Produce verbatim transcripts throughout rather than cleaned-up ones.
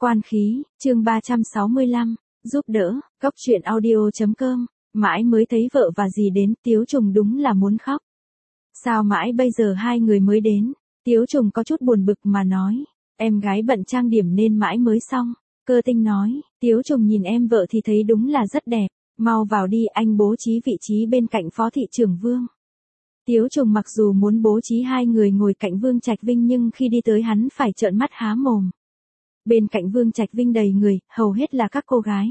Quan khí, chương ba trăm sáu mươi lăm, giúp đỡ, góc truyện audio chấm com, mãi mới thấy vợ và dì đến, Tiếu Trùng đúng là muốn khóc. Sao mãi bây giờ hai người mới đến? Tiếu Trùng có chút buồn bực mà nói, em gái bận trang điểm nên mãi mới xong. Cơ Tinh nói, Tiếu Trùng nhìn em vợ thì thấy đúng là rất đẹp, mau vào đi, anh bố trí vị trí bên cạnh Phó Thị trưởng Vương. Tiếu Trùng mặc dù muốn bố trí hai người ngồi cạnh Vương Trạch Vinh nhưng khi đi tới hắn phải trợn mắt há mồm. Bên cạnh Vương Trạch Vinh đầy người, hầu hết là các cô gái.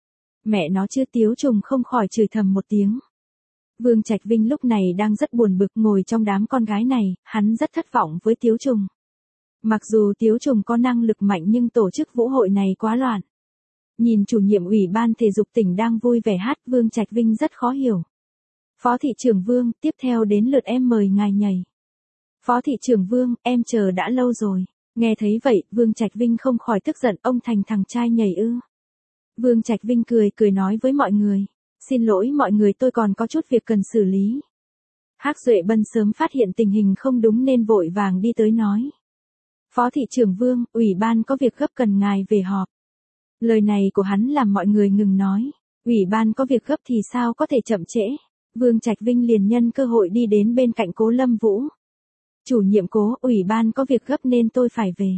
Mẹ nó chứ, Tiếu Trùng không khỏi chửi thầm một tiếng. Vương Trạch Vinh lúc này đang rất buồn bực ngồi trong đám con gái này, hắn rất thất vọng với Tiếu Trùng. Mặc dù Tiếu Trùng có năng lực mạnh nhưng tổ chức vũ hội này quá loạn. Nhìn chủ nhiệm ủy ban thể dục tỉnh đang vui vẻ hát, Vương Trạch Vinh rất khó hiểu. Phó Thị trưởng Vương, tiếp theo đến lượt em, mời ngài nhảy. Phó Thị trưởng Vương, em chờ đã lâu rồi. Nghe thấy vậy, Vương Trạch Vinh không khỏi tức giận, ông thành thằng trai nhảy ư. Vương Trạch Vinh cười cười nói với mọi người, xin lỗi mọi người, tôi còn có chút việc cần xử lý. Hắc Duệ Bân sớm phát hiện tình hình không đúng nên vội vàng đi tới nói. Phó Thị trưởng Vương, ủy ban có việc gấp cần ngài về họp. Lời này của hắn làm mọi người ngừng nói, ủy ban có việc gấp thì sao có thể chậm trễ. Vương Trạch Vinh liền nhân cơ hội đi đến bên cạnh Cố Lâm Vũ. Chủ nhiệm Cố, ủy ban có việc gấp nên tôi phải về.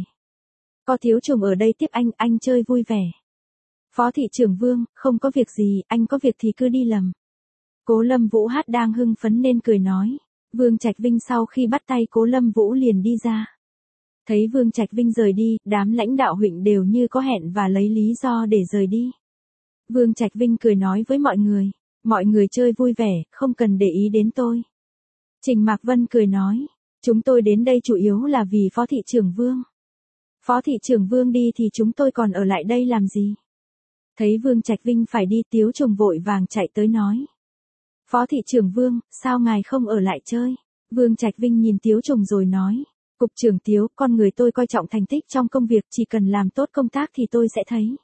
Có Tiếu Trùng ở đây tiếp anh, anh chơi vui vẻ. Phó Thị trưởng Vương, không có việc gì, anh có việc thì cứ đi lầm. Cố Lâm Vũ hát đang hưng phấn nên cười nói. Vương Trạch Vinh sau khi bắt tay Cố Lâm Vũ liền đi ra. Thấy Vương Trạch Vinh rời đi, đám lãnh đạo huyện đều như có hẹn và lấy lý do để rời đi. Vương Trạch Vinh cười nói với mọi người, mọi người chơi vui vẻ, không cần để ý đến tôi. Trình Mạc Vân cười nói, chúng tôi đến đây chủ yếu là vì Phó Thị trưởng Vương. Phó Thị trưởng Vương đi thì chúng tôi còn ở lại đây làm gì? Thấy Vương Trạch Vinh phải đi, Tiếu Trùng vội vàng chạy tới nói. Phó Thị trưởng Vương, sao ngài không ở lại chơi? Vương Trạch Vinh nhìn Tiếu Trùng rồi nói. Cục trưởng Tiếu, con người tôi coi trọng thành tích trong công việc, chỉ cần làm tốt công tác thì tôi sẽ thấy.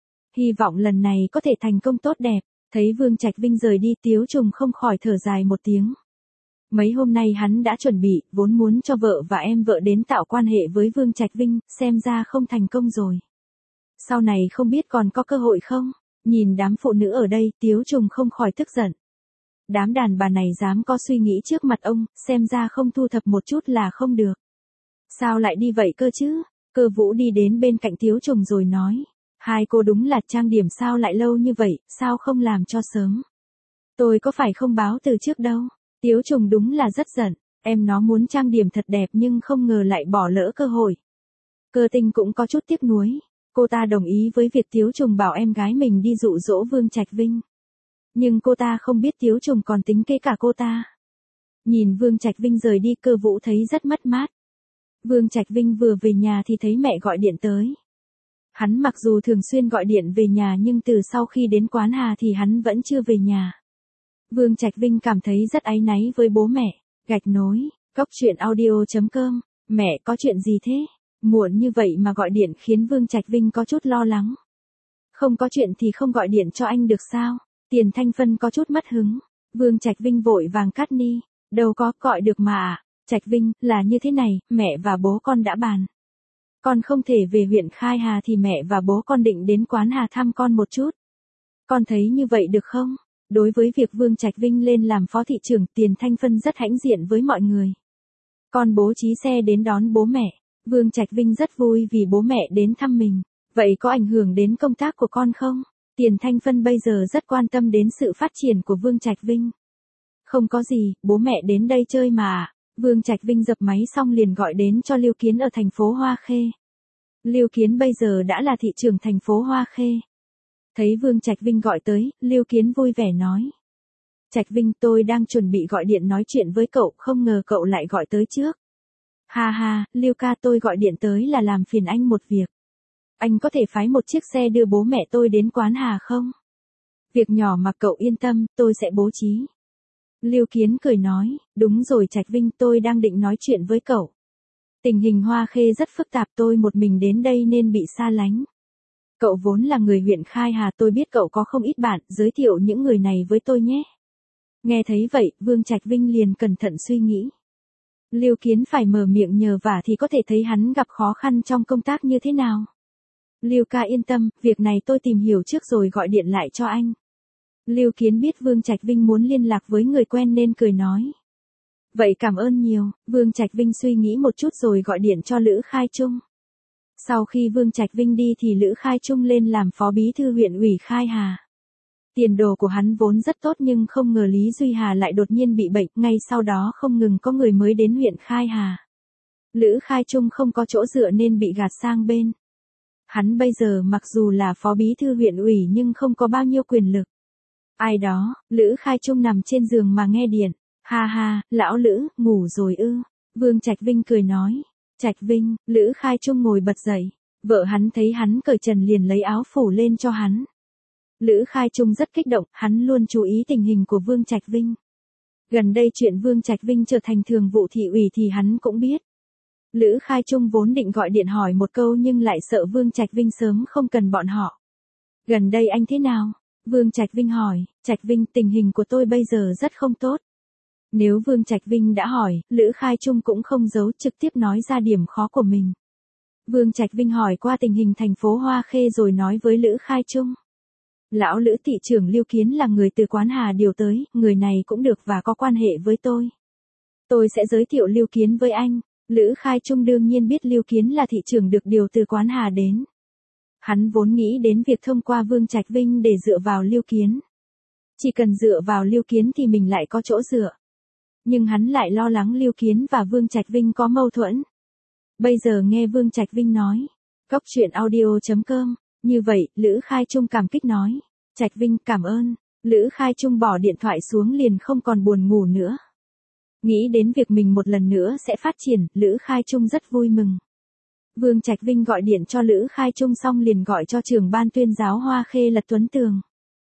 Hy vọng lần này có thể thành công tốt đẹp. Thấy Vương Trạch Vinh rời đi, Tiếu Trùng không khỏi thở dài một tiếng. Mấy hôm nay hắn đã chuẩn bị, vốn muốn cho vợ và em vợ đến tạo quan hệ với Vương Trạch Vinh, xem ra không thành công rồi. Sau này không biết còn có cơ hội không? Nhìn đám phụ nữ ở đây, Tiếu Trùng không khỏi tức giận. Đám đàn bà này dám có suy nghĩ trước mặt ông, xem ra không thu thập một chút là không được. Sao lại đi vậy cơ chứ? Cơ Vũ đi đến bên cạnh Tiếu Trùng rồi nói. Hai cô đúng là trang điểm sao lại lâu như vậy, sao không làm cho sớm? Tôi có phải không báo từ trước đâu. Tiếu Trùng đúng là rất giận, em nó muốn trang điểm thật đẹp nhưng không ngờ lại bỏ lỡ cơ hội. Cơ Tinh cũng có chút tiếc nuối, cô ta đồng ý với việc Tiếu Trùng bảo em gái mình đi dụ dỗ Vương Trạch Vinh. Nhưng cô ta không biết Tiếu Trùng còn tính kế cả cô ta. Nhìn Vương Trạch Vinh rời đi, Cơ Vũ thấy rất mất mát. Vương Trạch Vinh vừa về nhà thì thấy mẹ gọi điện tới. Hắn mặc dù thường xuyên gọi điện về nhà nhưng từ sau khi đến Quán Hà thì hắn vẫn chưa về nhà. Vương Trạch Vinh cảm thấy rất áy náy với bố mẹ. Gạch nối, góc truyện audio chấm com, mẹ có chuyện gì thế? Muộn như vậy mà gọi điện khiến Vương Trạch Vinh có chút lo lắng. Không có chuyện thì không gọi điện cho anh được sao? Tiền Thanh Phân có chút mất hứng. Vương Trạch Vinh vội vàng cắt ni. Đâu có, gọi được mà. Trạch Vinh, là như thế này, mẹ và bố con đã bàn. Con không thể về huyện Khai Hà thì mẹ và bố con định đến Quán Hà thăm con một chút. Con thấy như vậy được không? Đối với việc Vương Trạch Vinh lên làm phó thị trưởng, Tiền Thanh Phân rất hãnh diện với mọi người. Con bố trí xe đến đón bố mẹ. Vương Trạch Vinh rất vui vì bố mẹ đến thăm mình. Vậy có ảnh hưởng đến công tác của con không? Tiền Thanh Phân bây giờ rất quan tâm đến sự phát triển của Vương Trạch Vinh. Không có gì, bố mẹ đến đây chơi mà. Vương Trạch Vinh dập máy xong liền gọi đến cho Lưu Kiến ở thành phố Hoa Khê. Lưu Kiến bây giờ đã là thị trưởng thành phố Hoa Khê. Thấy Vương Trạch Vinh gọi tới, Lưu Kiến vui vẻ nói. Trạch Vinh, tôi đang chuẩn bị gọi điện nói chuyện với cậu, không ngờ cậu lại gọi tới trước. Ha ha, Lưu ca, tôi gọi điện tới là làm phiền anh một việc. Anh có thể phái một chiếc xe đưa bố mẹ tôi đến Quán Hà không? Việc nhỏ mà cậu yên tâm, tôi sẽ bố trí. Lưu Kiến cười nói, đúng rồi Trạch Vinh, tôi đang định nói chuyện với cậu. Tình hình Hoa Khê rất phức tạp, tôi một mình đến đây nên bị xa lánh. Cậu vốn là người huyện Khai Hà, tôi biết cậu có không ít bạn, giới thiệu những người này với tôi nhé. Nghe thấy vậy, Vương Trạch Vinh liền cẩn thận suy nghĩ. Lưu Kiến phải mở miệng nhờ vả thì có thể thấy hắn gặp khó khăn trong công tác như thế nào. Lưu ca yên tâm, việc này tôi tìm hiểu trước rồi gọi điện lại cho anh. Lưu Kiến biết Vương Trạch Vinh muốn liên lạc với người quen nên cười nói. Vậy cảm ơn nhiều, Vương Trạch Vinh suy nghĩ một chút rồi gọi điện cho Lữ Khai Trung. Sau khi Vương Trạch Vinh đi thì Lữ Khai Trung lên làm phó bí thư huyện ủy Khai Hà. Tiền đồ của hắn vốn rất tốt nhưng không ngờ Lý Duy Hà lại đột nhiên bị bệnh, ngay sau đó không ngừng có người mới đến huyện Khai Hà. Lữ Khai Trung không có chỗ dựa nên bị gạt sang bên. Hắn bây giờ mặc dù là phó bí thư huyện ủy nhưng không có bao nhiêu quyền lực. Ai đó, Lữ Khai Trung nằm trên giường mà nghe điện. Ha ha, lão Lữ, ngủ rồi ư. Vương Trạch Vinh cười nói. Trạch Vinh, Lữ Khai Trung ngồi bật dậy. Vợ hắn thấy hắn cởi trần liền lấy áo phủ lên cho hắn. Lữ Khai Trung rất kích động, hắn luôn chú ý tình hình của Vương Trạch Vinh. Gần đây chuyện Vương Trạch Vinh trở thành thường vụ thị ủy thì hắn cũng biết. Lữ Khai Trung vốn định gọi điện hỏi một câu nhưng lại sợ Vương Trạch Vinh sớm không cần bọn họ. Gần đây anh thế nào? Vương Trạch Vinh hỏi. Trạch Vinh, tình hình của tôi bây giờ rất không tốt. Nếu Vương Trạch Vinh đã hỏi, Lữ Khai Trung cũng không giấu, trực tiếp nói ra điểm khó của mình. Vương Trạch Vinh hỏi qua tình hình thành phố Hoa Khê rồi nói với Lữ Khai Trung. Lão Lữ thị trưởng Lưu Kiến là người từ Quán Hà điều tới, người này cũng được và có quan hệ với tôi. Tôi sẽ giới thiệu Lưu Kiến với anh. Lữ Khai Trung đương nhiên biết Lưu Kiến là thị trưởng được điều từ Quán Hà đến. Hắn vốn nghĩ đến việc thông qua Vương Trạch Vinh để dựa vào Lưu Kiến. Chỉ cần dựa vào Lưu Kiến thì mình lại có chỗ dựa. Nhưng hắn lại lo lắng Lưu Kiến và Vương Trạch Vinh có mâu thuẫn. Bây giờ nghe Vương Trạch Vinh nói. Cốc truyện audio chấm com. Như vậy, Lữ Khai Trung cảm kích nói. Trạch Vinh cảm ơn. Lữ Khai Trung bỏ điện thoại xuống liền không còn buồn ngủ nữa. Nghĩ đến việc mình một lần nữa sẽ phát triển, Lữ Khai Trung rất vui mừng. Vương Trạch Vinh gọi điện cho Lữ Khai Trung xong liền gọi cho trưởng ban tuyên giáo Hoa Khê Lật Tuấn Tường.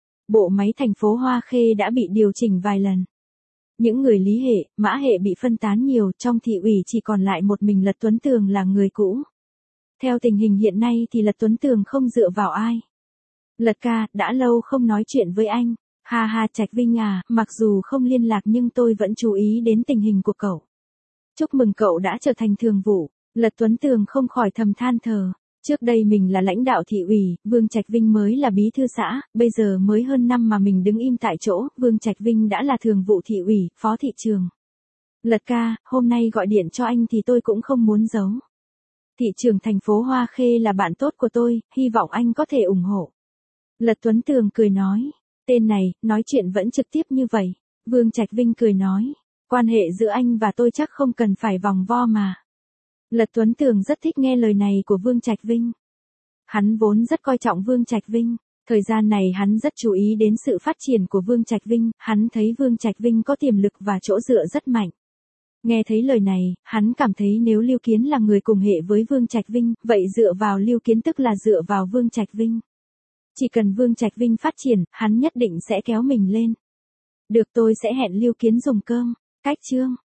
Bộ máy thành phố Hoa Khê đã bị điều chỉnh vài lần. Những người Lý hệ, Mã hệ bị phân tán nhiều, trong thị ủy chỉ còn lại một mình Lật Tuấn Tường là người cũ. Theo tình hình hiện nay thì Lật Tuấn Tường không dựa vào ai. Lật ca, đã lâu không nói chuyện với anh. Ha ha Trạch Vinh à, mặc dù không liên lạc nhưng tôi vẫn chú ý đến tình hình của cậu. Chúc mừng cậu đã trở thành thường vụ. Lật Tuấn Tường không khỏi thầm than thở. Trước đây mình là lãnh đạo thị ủy, Vương Trạch Vinh mới là bí thư xã, bây giờ mới hơn năm mà mình đứng im tại chỗ, Vương Trạch Vinh đã là thường vụ thị ủy, phó thị trường. Lật ca, hôm nay gọi điện cho anh thì tôi cũng không muốn giấu. Thị trưởng thành phố Hoa Khê là bạn tốt của tôi, hy vọng anh có thể ủng hộ. Lật Tuấn Tường cười nói. Tên này, nói chuyện vẫn trực tiếp như vậy. Vương Trạch Vinh cười nói. Quan hệ giữa anh và tôi chắc không cần phải vòng vo mà. Lật Tuấn Tường rất thích nghe lời này của Vương Trạch Vinh. Hắn vốn rất coi trọng Vương Trạch Vinh. Thời gian này hắn rất chú ý đến sự phát triển của Vương Trạch Vinh. Hắn thấy Vương Trạch Vinh có tiềm lực và chỗ dựa rất mạnh. Nghe thấy lời này, hắn cảm thấy nếu Lưu Kiến là người cùng hệ với Vương Trạch Vinh, vậy dựa vào Lưu Kiến tức là dựa vào Vương Trạch Vinh. Chỉ cần Vương Trạch Vinh phát triển, hắn nhất định sẽ kéo mình lên. Được tôi sẽ hẹn Lưu Kiến dùng cơm. Cách chương.